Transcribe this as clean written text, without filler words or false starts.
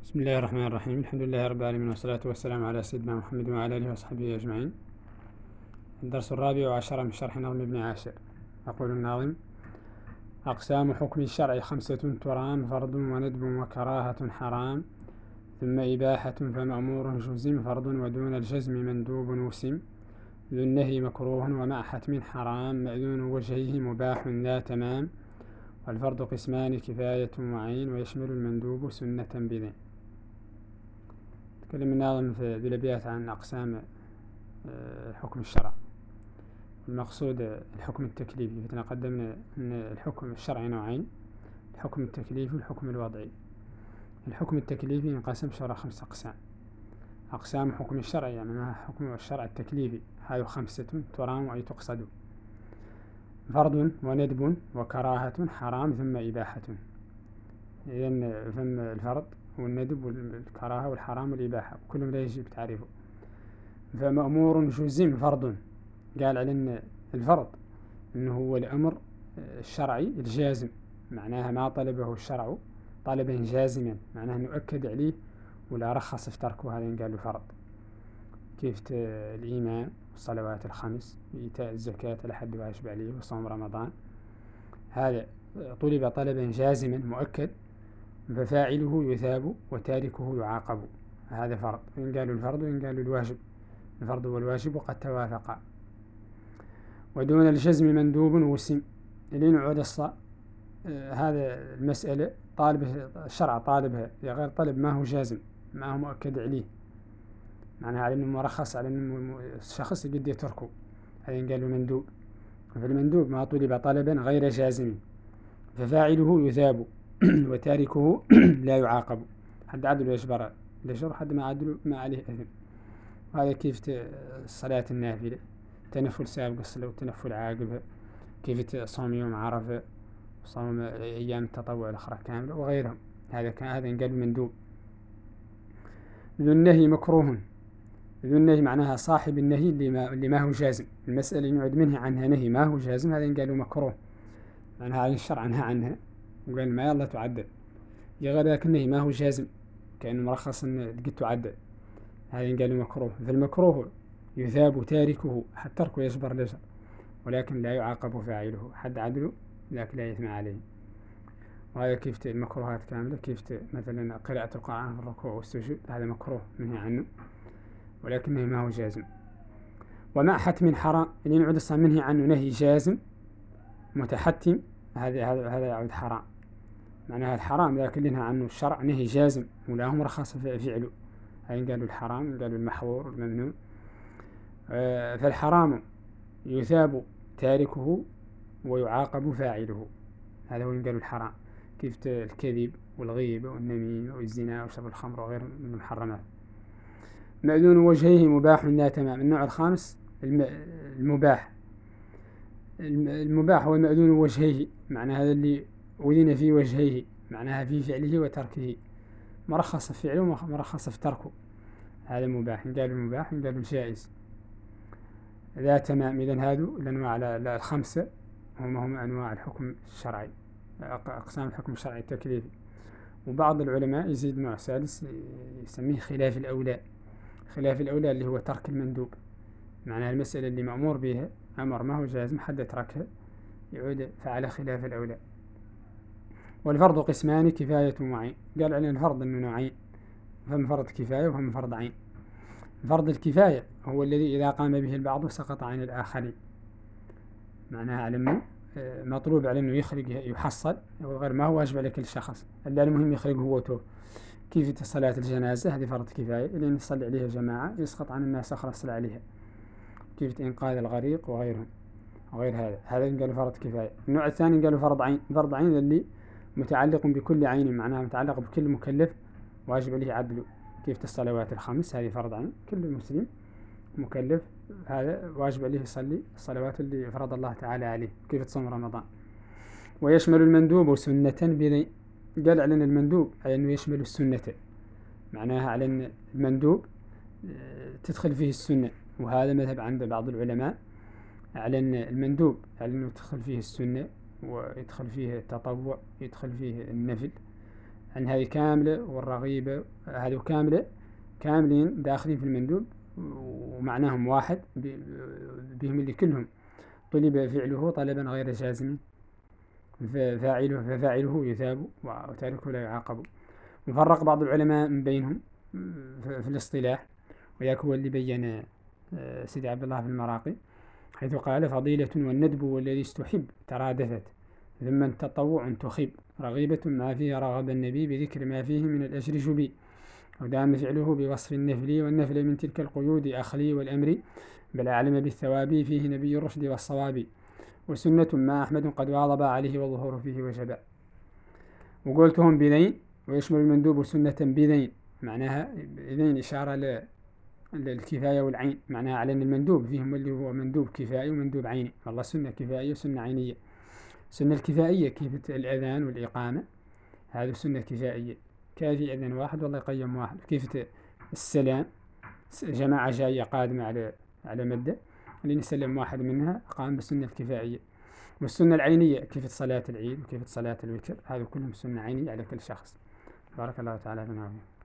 بسم الله الرحمن الرحيم. الحمد لله رب العالمين، والصلاة والسلام على سيدنا محمد وعلى آله وصحبه أجمعين. الدرس 14 من شرح نظم ابن عاشر. يقول الناظم: أقسام حكم الشرع 5 ترام، فرض وندب وكراهة حرام، ثم إباحة فمأمور جزم، فرض ودون الجزم مندوب وسم، ذو النهي مكروه ومع حتم حرام، مأذون وجهه مباح لا تمام، والفرض قسمان كفاية وعين، ويشمل المندوب سنة بذين. تكلم الناظم في ذي الأبيات عن أقسام حكم الشرع. المقصود الحكم التكليفي، فتقدمنا أن الحكم الشرعي نوعين: الحكم التكليفي والحكم الوضعي. الحكم التكليفي ينقسم شرع 5 أقسام. أقسام حكم الشرع يعني حكم الشرع التكليفي هذا 5 ترام أي تقصد: فرض وندب وكراهة حرام ثم إباحة. إذن ثم الفرض والندب والكراهة والحرام والإباحة كلهم لا يجب تعريفه. فمأمور جزم فرض، قال على أن الفرض أنه هو الأمر الشرعي الجازم، معناها ما طلبه الشرع طلبا جازما، معناها أنه أكد عليه ولا رخص في تركه، هذا قال له فرض. كيف الإيمان والصلوات الخمس، إيتاء الزكاة لحد واجب عليه، وصوم رمضان، هذا طلب طلبا جازما مؤكد، ففاعله يثاب وتاركه يعاقب، هذا فرض. إن قالوا الفرض وإن قالوا الواجب، الفرض والواجب قد توافقا. ودون الجزم مندوب وسم. لين عود هذا المسألة طالب الشرع طالبها غير طلب ما هو جازم، ما هو مؤكد عليه، معناها على أنه مرخص، على أنه الشخص يقدر يتركه، هذا قالوا مندوب. فالمندوب ما طلب طلبا غير جازم، ففاعله يثاب وتاركه لا يعاقب، حد عدل يجبر لجر، حد ما عدل ما عليه أثم. وهذا كيف الصلاة النافلة، تنفل سابق الصلاة والتنفل عاقبها، كيف صوم يوم عرفة، صوم أيام التطوع الأخرى كاملة وغيرهم، هذا ينقال مندوب. ذو النهي مكروه. ذو النهي معناها صاحب النهي اللي ما هو جازم، المسألة ينعد منه عنها نهي ما هو جازم، هذا ينقال مكروه، معناها على الشرع عنها وقال ما يلا تعدل. غير ذاك النهي ما هو جازم كأنه مرخص أن قد تعدل، هذا ينقال مكروه. فالمكروه يثاب تاركه، حتى تركه يجبر لجر، ولكن لا يعاقب فاعله، حد عدله لكن لا يثم عليه. وهذا كيف المكروهات كاملة، كيف مثلا قراءة القرآن في الركوع والسجود، هذا مكروه منهي عنه ولكنه ما هو جازم. ومع حتم حرام، اللي نعود الصلاة منهي عنه نهي جازم متحتم، هذا يعود حرام، معناها الحرام ذاك اللي نهى عنه الشرع نهي جازم ولا هم رخص فعله، هاي قالوا الحرام، قالوا المحظور الممنوع. فالحرام يثاب تاركه ويعاقب فاعله، هذا هو قالوا الحرام، كيف الكذب والغيبة والنميمة والزنا وشرب الخمر وغير من المحرمات. مأذون وجهه مباح لا تمام. النوع الخامس المباح. المباح هو المأذون وجهه، معنى هذا اللي أذن في وجهه، معناها في فعله وتركه، مرخص في فعله ومرخص في تركه، هذا مباح. قالوا المباح قالوا الجائز لا تمام. إذن هذو الأنواع الخمسة هم أنواع الحكم الشرعي، أقسام الحكم الشرعي التكليفي. وبعض العلماء يزيد نوع سادس يسميه خلاف الأولى. خلاف الأولى اللي هو ترك المندوب، معناها المسألة اللي مأمور بها أمر ما هو جازم، حد تركها يعود فعل خلاف الأولى. والفرض قسمان كفاية وعين. قال علينا الفرض أنه نوعين: فهم فرض كفاية وهم فرض عين. فرض الكفاية هو الذي إذا قام به البعض سقط عن الآخرين، معناها على أنه مطلوب على أنه يخرج يحصل، وغير ما هو واجب على كل شخص، اللي المهم يخرج هو تو. كيف صلاة الجنازة هذه فرض كفاية، اللي يصلي عليها جماعة يسقط عن الناس أخرى الصلاة عليها. كيف إنقاذ الغريق وغيرهم وغير هذا قالوا فرض كفاية. النوع الثاني قالوا فرض عين. فرض عين اللي متعلق بكل عين، معناها متعلق بكل مكلف واجب عليه عدله. كيف الصلوات الخمس هذه فرض عين، كل مسلم مكلف هذا واجب عليه يصلي الصلوات اللي فرض الله تعالى عليه. كيف تصوم رمضان. ويشمل المندوب سنة بذي. قال على أن المندوب على أنه يشمل السنة، معناها على أن المندوب تدخل فيه السنة، وهذا مذهب عند بعض العلماء على أن المندوب على أنه تدخل فيه السنة ويدخل فيه التطوع، يدخل فيه النفل، أن هذه كاملة، والرغيبة هذه كاملة، كاملين داخلين في المندوب ومعناهم واحد بهم اللي كلهم طلب فعله طلبا غير جازم، ففاعله يثاب وتاركه لا يعاقب. وفرق بعض العلماء من بينهم في الاصطلاح، وياك هو اللي بين سيدي عبد الله في المراقي، حيث قال: فضيلة والندب والذي استحب ترادفت، ثم التطوع تخيب، رغيبة ما فيه رغب النبي بذكر ما فيه من الأجر جبي، ودام فعله بوصف النفل، والنفل من تلك القيود أخلي والأمر، بل أعلم بالثواب فيه نبي الرشد والصواب، وسنة ما أحمد قد واظب عليه والظهور فيه وجبا. وقلتهم بذين، ويشمل المندوب سنة بذين، معناها بذين إشارة للكفاية والعين، معناها على أن المندوب فيهم اللي هو مندوب كفائي ومندوب عيني، والله سنة كفائية وسنة عينية. السنة الكفائية كيف الأذان والإقامة، هذا سنة كفائية، كافي أذان واحد والله يقيم واحد. كيف السلام، جماعة جاية قادمة على مدة اللي نسلم واحد منها قام بالسنة الكفائية. والسنة العينية كيف صلاة العيد وكيف صلاة الوتر، هذا كلهم سنة عينية على كل شخص. بارك الله تعالى لنا وفيكم.